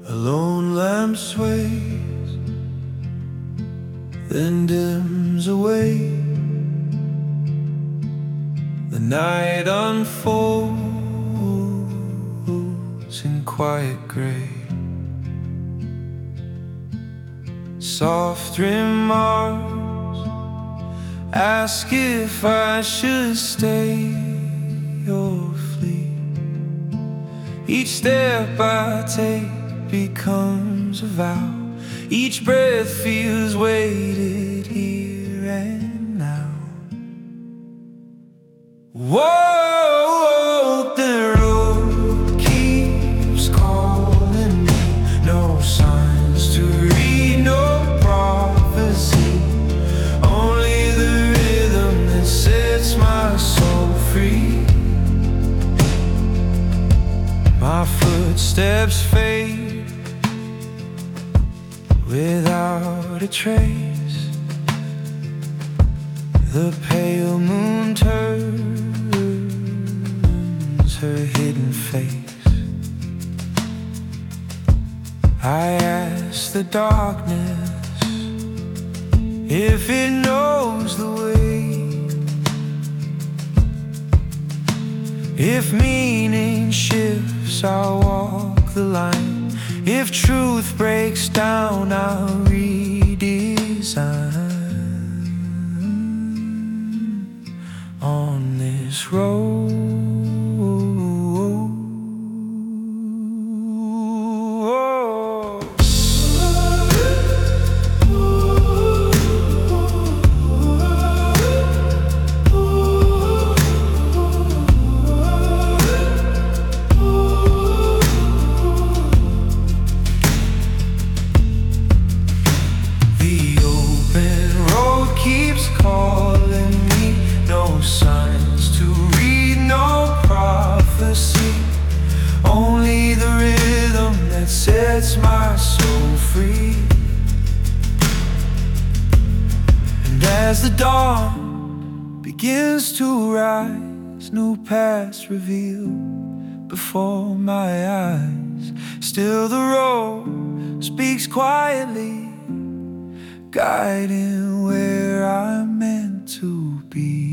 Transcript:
A lone lamp sways, then dims away. The night unfolds in quiet gray. Soft remarks ask if I should stay or flee. Each step I take becomes a vow. Each breath feels weighted here and now. Whoa, the road keeps calling me. No signs to read, no prophecy. Only the rhythm that sets my soul free. My footsteps fade without a trace. The pale moon turns her hidden face. I ask the darkness if it knows the way, if meaning shifts, I'll walk the line. If truth breaks down, I'll redesign. On this road, keeps calling me. No signs to read, no prophecy. Only the rhythm that sets my soul free. And as the dawn begins to rise, new paths revealed before my eyes. Still the road speaks quietly, guiding where I'm meant to be.